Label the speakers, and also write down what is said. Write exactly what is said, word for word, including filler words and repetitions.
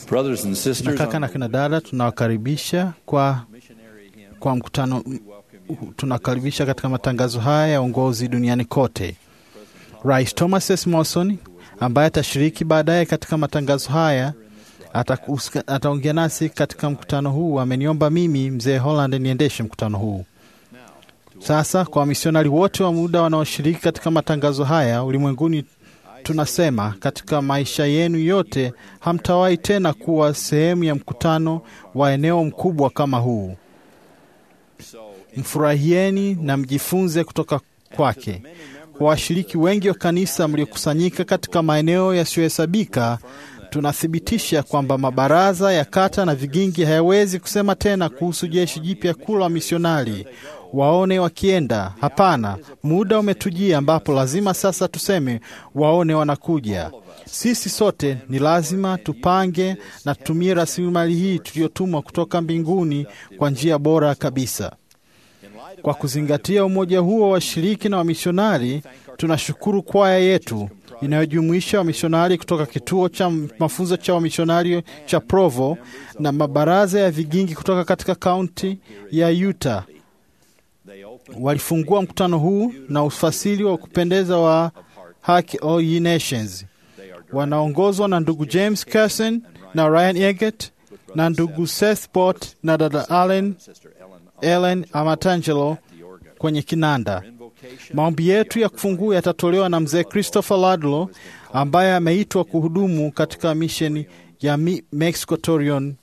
Speaker 1: Brothers and
Speaker 2: Na
Speaker 1: sisters,
Speaker 2: kaka na kina dada, tunawakaribisha kwa, kwa mkutano, tunakaribisha katika matangazo haya ya uongozi duniani kote. Rais Thomas S. Monson ambaye atashiriki baadaye katika matangazo haya ataongea nasi katika mkutano huu. Ameniomba mimi mzee Holland niendeshe mkutano huu. Sasa kwa misionari wote wa muda wanaoshiriki katika matangazo haya ulimwenguni, tunasema katika maisha yenu yote hamtawahi tena kuwa sehemu ya mkutano wa eneo mkubwa kama huu. Mfurahieni na mjifunze kutoka kwake. Kwa washiriki wengi wa kanisa mliokusanyika katika maeneo yasiyohesabika, tunathibitisha kwamba mabaraza ya kata na vigingi hayawezi kusema tena kuhusu jeshi jipya kula wa misionari waone wakienda. Hapana, muda umetujia ambapo lazima sasa tuseme waone wanakuja. Sisi sote ni lazima tupange na tutumie rasilimali hii tuliyotumwa kutoka mbinguni kwa njia bora kabisa. Kwa kuzingatia umoja huo wa washiriki na wamisionari, tunashukuru kwaya yetu inayojumuisha wamisionari kutoka kituo cha mafunzo cha wamisionari cha Provo na mabaraza ya vigingi kutoka katika kaunti ya Utah. Walifungua mkutano huu na ufasiri wa kupendeza wa Hark All Ye Nations. Wanaongozwa na ndugu James Carson na Ryan Eggett na ndugu Seth Bott na dada Allen Ellen Amatangelo kwenye kinanda. Maombi yetu ya kufungua yatatolewa na mzee Christopher Ladlow ambaye ameitwa kuhudumu katika misheni ya Mexico Torion